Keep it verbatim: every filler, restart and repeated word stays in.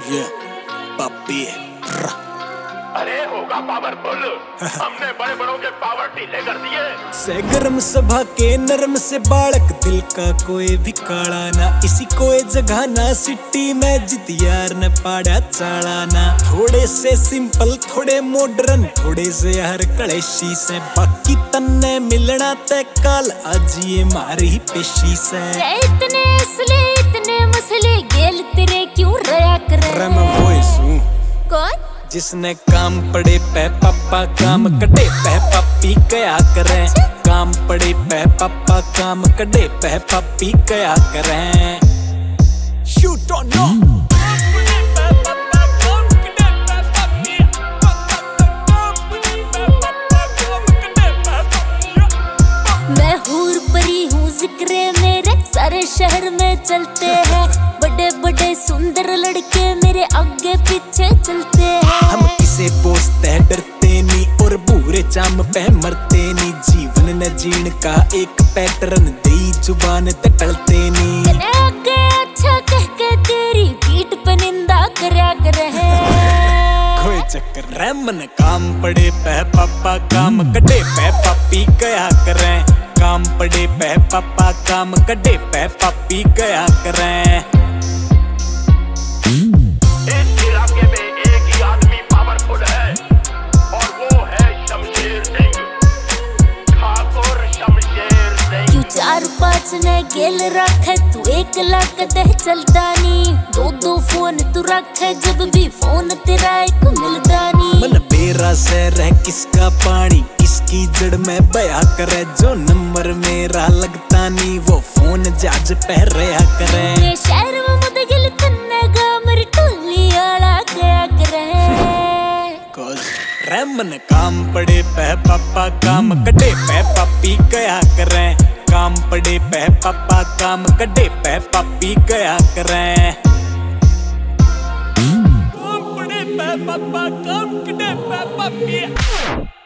ये पापी अरे होगा पावरफुल। हमने बड़े बड़ों के पावर ढीले कर दिए। से गर्म सभा के नरम से बालक दिल का कोई भी काला ना, इसी कोई जगह ना सिटी में जित यार न पाड़ा चालाना। थोड़े से सिंपल थोड़े मॉडर्न थोड़े से हर कलेशी से, बाकी तन्ने मिलना ते काल आज ये मारी पेशी से। इतने असली इतने मसले गेल तेरे क्यों रया करे। रम वॉइस हूँ कौन जिसने काम पड़े पे पापा काम कटे पे पापी कया करे। काम पड़े पे पापा काम कटे पे पापी कया करे। शूट ऑन नो मैं हूर परी हूँ जिक्रे मेरे सारे शहर में चलते हैं। बड़े बड़े सुंदर लड़के मेरे आगे पीछे चलते हैं। हम किसे पोसते डरते नी और बुरे चाम पे मरते नी। जीवन न जीण का एक पैटर्न दे जुबान ते टलते नी। तेरे आगे अच्छा कह के तेरी पीठ पे निंदा करया करे है। कोई चक्कर रे मन काम पड़े पे पापा काम कटे पे पापी कया करे। काम पड़े पे पापा काम कटे पे पापी कया करे। इस इलाके में एक ही आदमी पावरफुल है और वो है शमशेर सिंह, ठाकुर शमशेर सिंह। क्यों चार पाँच ने गेल रखे तू एक लाख दे चलता नी। दो दो फोन तू रखे जब भी फोन तेरा एक मिलता नी। मन बेरा से रह किसका पानी किसकी जड़ में बया करे। जो नंबर मेरा लगता नी वो फोन जाज पे रहा करे। ये शहर में मुझे गिल तन्ने गा मेरी टोली आला क्या करे। रे मन काम पड़े पे पापा काम कटे पे पापी कया करे। काम पड़े पे पापा काम कटे पे पापी कया करे। काम पड़े पे पापा काम कटे पे पापी